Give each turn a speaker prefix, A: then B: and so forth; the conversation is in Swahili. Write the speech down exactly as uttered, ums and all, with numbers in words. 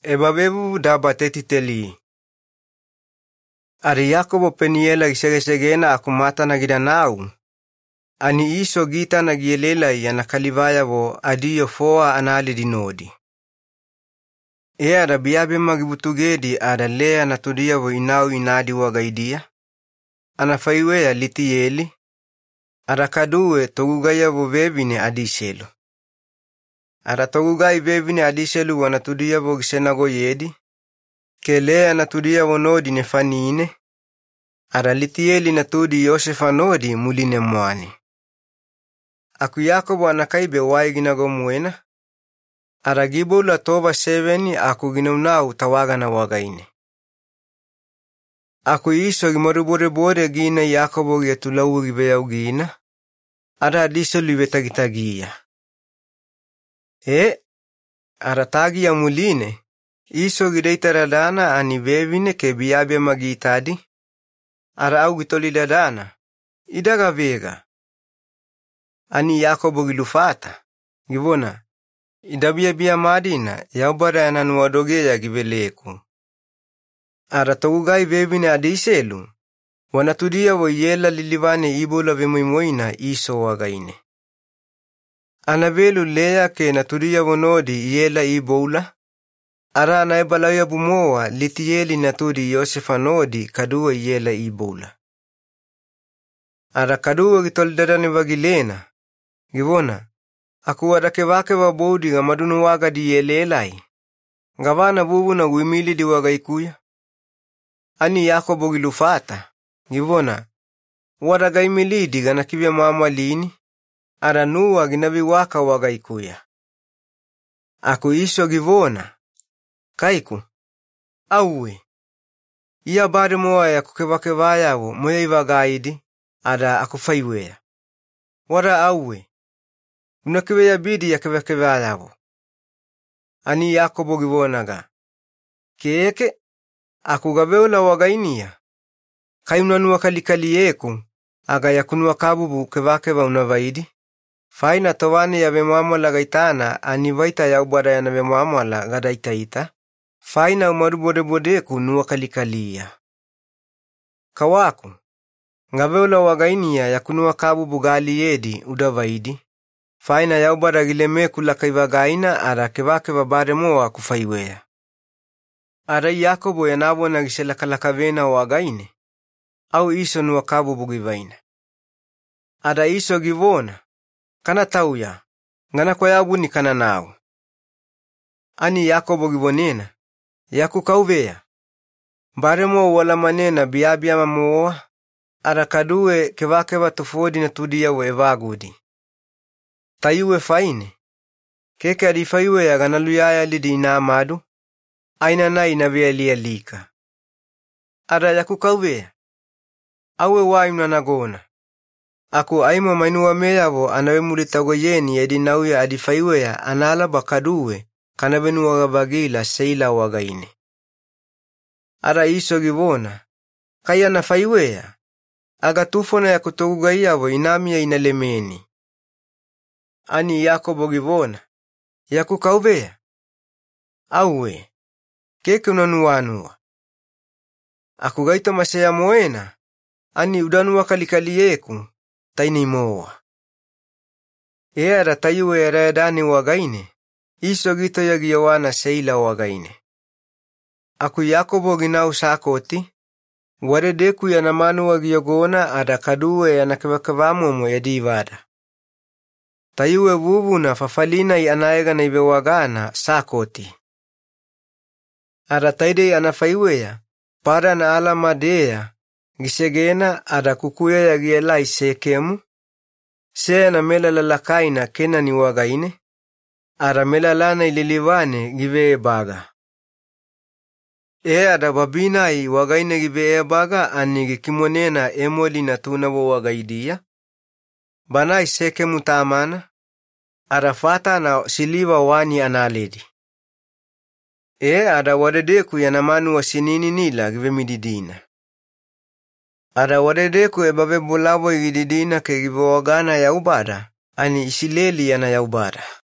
A: Ebabebu dabateti teli. Ari Yakobo peniela isegesegena akumata na gidanau. Ani iso gita na gielela ya nakalivaya vo adiyo foa anali dinodi. E ada biabe magibutugedi ada lea natudia vo inau inadi wagaidia. Anafaiwe ya litieli. Ada kaduwe togugaya vo vevine adiselu. Ada togugai vevine adiselu wanatudia vo gisenago yedi. Kelea natudia vo nodi nefanine. Ada litieli natudi Yosefa nodi muline mwani. Aku Yakobo anakaibe wai ginago muena. Ada gibula toba seveni aku ginaunau tawaga na wagaine. Aku iso gimorubore bore gina Yakobo getulau gibeyau gina. Ada adiselu vetagitagia. E, ada tagi ya muline. Iso gideitaradana ani vevine ke biabe magitadi. Ara au gitolidadana. Idaga vega. Ani Yakobo gilufata. Givona. Idabia bia madina. Yaubara ananuadoge ya giveleku. Ara togugai vevine adiselu. Wanatudia wo yela lilivane ibola vemuimoina iso wagaine. Anavelu lea ke natudia wo nodi yela ibola. Ara naibalaya bumoa litieli natudi Yosefa nodi kaduwa yela ibola. Ara kaduwa gitoldadani vagilena. Givona. Aku wadake wake wabodi nga madunu waga di yelelai. Ngavana bubu na wimili di waga ikuya. Ani Yakobo gilufata. Givona. Wadaga imili di gana kibya mama lini. Ara nuwa ginabi waka waga ikuya. Aku iso givona. Kaiku. Auwe. Ia bade moa ya kukewakewaya wo moya iwagaidi. Ada akufaiwea. Wada auwe. Unakiweya bidi ya kewakewaya wo. Ani Yakobo givonaga. Keke. Aku gabeula wagainia. Kayunanua kalikali yeku. Aga yakunua kabubu kewakewa unavaidi. Faina towane ya bemwamo la gaitana. Ani waita ya ubada ya na bemwamo la gadaitaita. Faina umarubode bodeku nuwa kalikalia. Kawaku. Ngaveula wagainia ya kunua kabu bugali yedi udavaidi. Faina ya ubada gilemeku la kaivagaina ara kewake wabare moa kufaiwea. Ara Yakobo ya nabo na gisela kalakavena wagaine. Au iso nuwa kabu bugivaina. Ara iso givona. Kana tauya. Ngana kwa yabu ni kana nao. Ani Yakobo givonena. Yaku kauvea. Baremo wala manena biabia mamoa. Arakaduwe kewake watufodi na tudia we vagudi. Tayuwe faine. Keke adifaiwe ya ganaluyaya lidi ina amadu. Aina na inavea liya lika. Ara yaku kauvea. Awe waimna nagona. Aku aimo mainuwa meyavo anawe mulitago yeni edinauya adifaiwe ya anala bakaduwe. Kanabenu wagabagila seila wagaine. Ara iso givona. Kaya nafaiwea. Agatufona ya kutogugaiavo inamia inalemeni. Ani Yakobo givona. Yaku kauvea. Auwe. Keke unanuanua. Aku gaito masaya moena. Ani udanua kalikali yeku. Taini moa. Eara tayuwe eredani wagaine. Iso gito ya giyawana seila wagaine. Aku Yakobo ginau sakoti. Waredeku ya namanu wa giyogona ada kaduwe ya nakewakawamo mo ya divada. Tayuwe vuvu na fafalina ya anaega na ibewagana sakoti. Ada taide anafaiwe ya. Para na alamadea. Gisegena ada kukuya ya giyelai sekemu. Sea na mela lalakaina kena ni wagaine. Ara mela lana ililiwane give baga. E ada babina i wagaine give baga ani kimonena emoli na tunabo wagaidia. Banai seke mutamana. Ara fata na siliva wani analedi. E ada wadedeku ya namanu wa sinini nila give mididina. Ada wadedeku e babe bulabo igididina ke give wagana ya ubada. Ani isileli ya na ya ubada.